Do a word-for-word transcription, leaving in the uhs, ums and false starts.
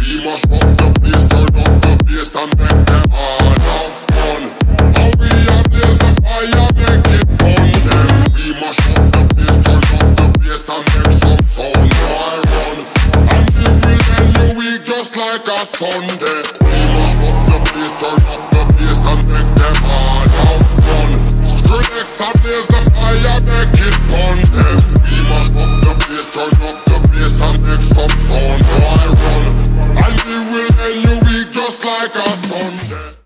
We mash up the place, turn up the bass and make them all have fun. How we ablaze the fire, make it burn them. We mash up the place, turn up the bass and make some sound. Why run? And we will end the week just like a Sunday. We mash up the place, turn up the bass and make them all have fun. Skrillex ablaze the fire, make it burn them.